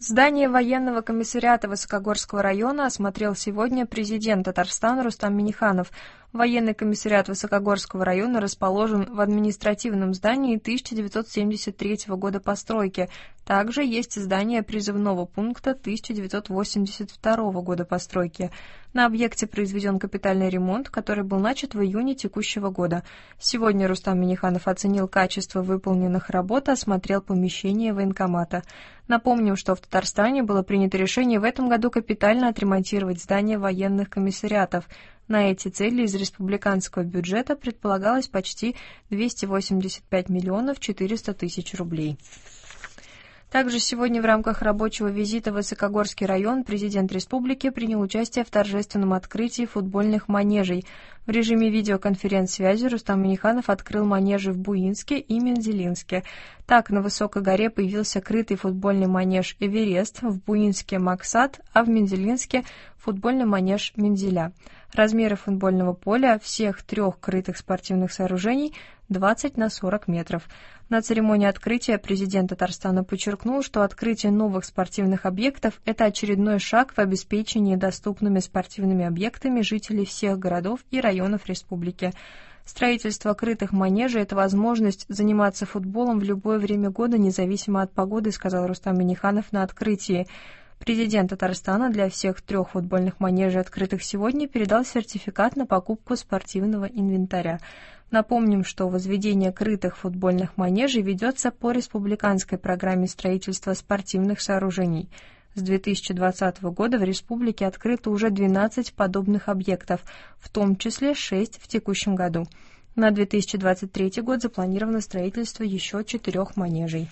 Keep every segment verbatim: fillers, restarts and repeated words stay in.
Здание военного комиссариата Высокогорского района осмотрел сегодня президент Татарстана Рустам Минниханов. Военный комиссариат Высокогорского района расположен в административном здании тысяча девятьсот семьдесят третьего года постройки. Также есть здание призывного пункта тысяча девятьсот восемьдесят второго года постройки. На объекте произведен капитальный ремонт, который был начат в июне текущего года. Сегодня Рустам Минниханов оценил качество выполненных работ, осмотрел помещение военкомата. Напомним, что в Татарстане было принято решение в этом году капитально отремонтировать здания военных комиссариатов. На эти цели из республиканского бюджета предполагалось почти двести восемьдесят пять миллионов четыреста тысяч рублей. Также сегодня в рамках рабочего визита в Высокогорский район президент республики принял участие в торжественном открытии футбольных манежей. В режиме видеоконференц-связи Рустам Минниханов открыл манежи в Буинске и Мензелинске. Так, на Высокой горе появился крытый футбольный манеж «Эверест», в Буинске «Максат», а в Мензелинске футбольный манеж «Мензеля». Размеры футбольного поля всех трех крытых спортивных сооружений двадцать на сорок метров. На церемонии открытия президент Татарстана подчеркнул, что открытие новых спортивных объектов – это очередной шаг в обеспечении доступными спортивными объектами жителей всех городов и районов республики. Строительство крытых манежей – это возможность заниматься футболом в любое время года, независимо от погоды, сказал Рустам Минниханов на открытии. Президент Татарстана для всех трех футбольных манежей, открытых сегодня, передал сертификат на покупку спортивного инвентаря. Напомним, что возведение крытых футбольных манежей ведется по республиканской программе строительства спортивных сооружений. С две тысячи двадцатого года в республике открыто уже двенадцать подобных объектов, в том числе шесть в текущем году. На две тысячи двадцать третий год запланировано строительство еще четырех манежей.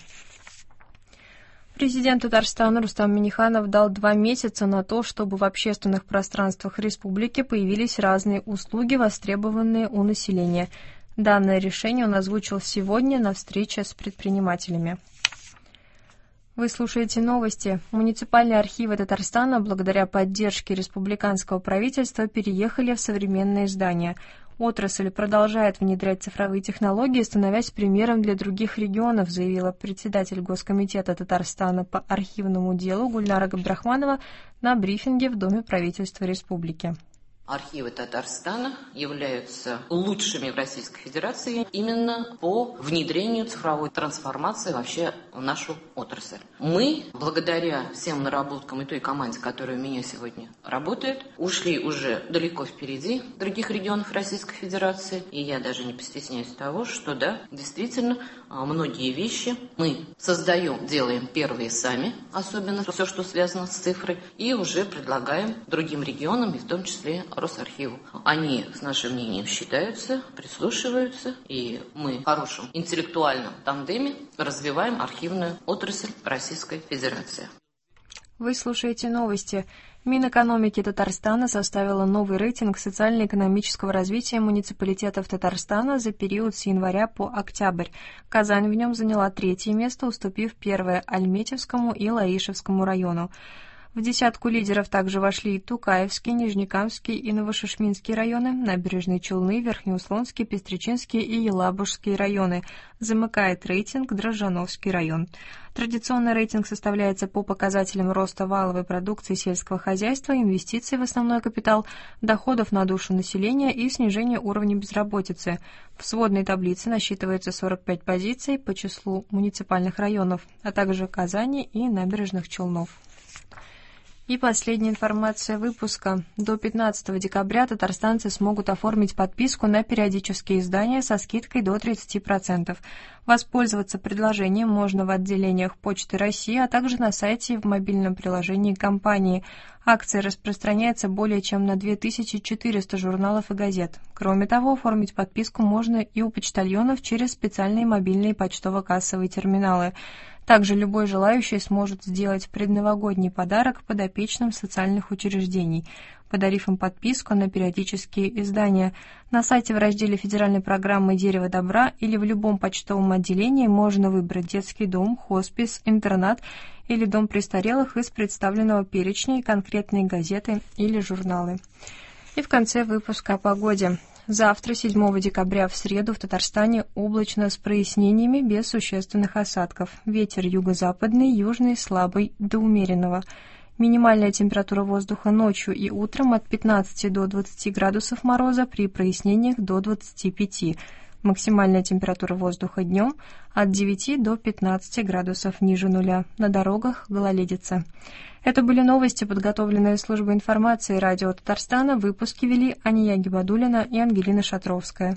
Президент Татарстана Рустам Минниханов дал два месяца на то, чтобы в общественных пространствах республики появились разные услуги, востребованные у населения. Данное решение он озвучил сегодня на встрече с предпринимателями. Вы слушаете новости. Муниципальные архивы Татарстана благодаря поддержке республиканского правительства переехали в современные здания. Отрасль продолжает внедрять цифровые технологии, становясь примером для других регионов, заявила председатель Госкомитета Татарстана по архивному делу Гульнара Габдрахманова на брифинге в Доме правительства республики. Архивы Татарстана являются лучшими в Российской Федерации именно по внедрению цифровой трансформации вообще в нашу отрасль. Мы, благодаря всем наработкам и той команде, которая у меня сегодня работает, ушли уже далеко впереди других регионов Российской Федерации. И я даже не постесняюсь того, что да, действительно, многие вещи мы создаем, делаем первые сами, особенно все, что связано с цифрой, и уже предлагаем другим регионам, и в том числе Росархиву. Они с нашим мнением считаются, прислушиваются, и мы в хорошем интеллектуальном тандеме развиваем архивную отрасль Российской Федерации. Вы слушаете новости. Минэкономики Татарстана составила новый рейтинг социально-экономического развития муниципалитетов Татарстана за период с января по октябрь. Казань в нем заняла третье место, уступив первое Альметьевскому и Лаишевскому району. В десятку лидеров также вошли Тукаевский, Нижнекамский и Новошишминский районы, Набережные Челны, Верхнеуслонский, Пестричинский и Елабужский районы. Замыкает рейтинг Дрожжановский район. Традиционный рейтинг составляется по показателям роста валовой продукции сельского хозяйства, инвестиций в основной капитал, доходов на душу населения и снижения уровня безработицы. В сводной таблице насчитывается сорок пять позиций по числу муниципальных районов, а также Казани и Набережных Челнов. И последняя информация выпуска. До пятнадцатого декабря татарстанцы смогут оформить подписку на периодические издания со скидкой до тридцати процентов. Воспользоваться предложением можно в отделениях Почты России, а также на сайте и в мобильном приложении компании. Акция распространяется более чем на две тысячи четыреста журналов и газет. Кроме того, оформить подписку можно и у почтальонов через специальные мобильные почтово-кассовые терминалы. Также любой желающий сможет сделать предновогодний подарок подопечным социальных учреждений, подарив им подписку на периодические издания. На сайте в разделе федеральной программы «Дерево добра» или в любом почтовом отделении можно выбрать детский дом, хоспис, интернат или дом престарелых из представленного перечня и конкретные газеты или журналы. И в конце выпуска о погоде. Завтра, седьмого декабря, в среду в Татарстане облачно с прояснениями без существенных осадков. Ветер юго-западный, южный, слабый до умеренного. Минимальная температура воздуха ночью и утром от пятнадцати до двадцати градусов мороза, при прояснениях до двадцати пяти. Максимальная температура воздуха днем от девяти до пятнадцати градусов ниже нуля. На дорогах гололедица. Это были новости, подготовленные службой информации радио Татарстана. Выпуски вели Ания Гибадуллина и Ангелина Шатровская.